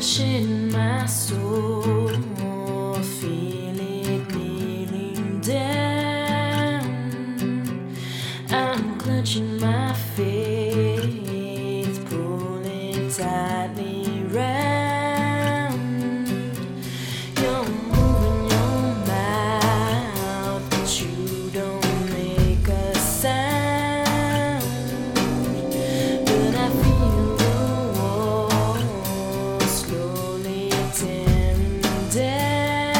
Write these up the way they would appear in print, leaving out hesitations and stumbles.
crushing my soul, feel it kneeling down. I'm clutching my faith, pulling tightly round. You're moving your mouth, but you don't make a sound. But I feel the walls slowly tearing down.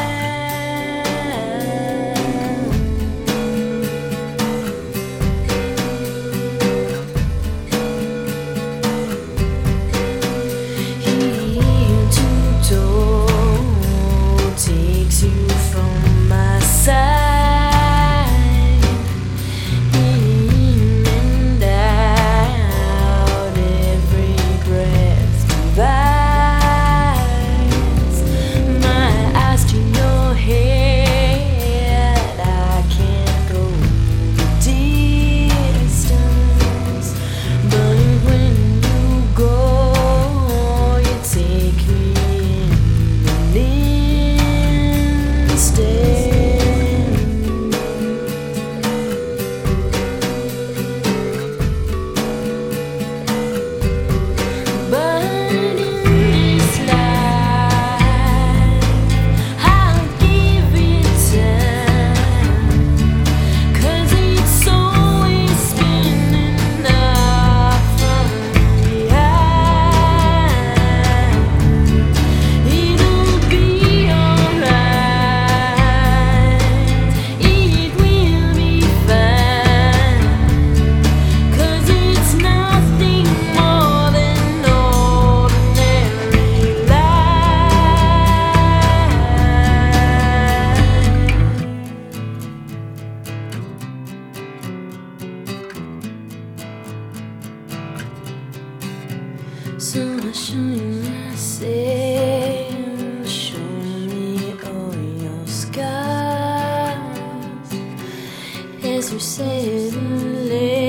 Heel to toe takes you from my side, in and out, every breath divides. My eyes to your head, I can't go the distance, but when you go, you take me in an instant. But in this life, I'll give it time, 'cause it's always spinning up from behind. It'll be alright, it will be fine, 'cause it's nothing more than ordinary life. So I show you myself, show me all your scars as you say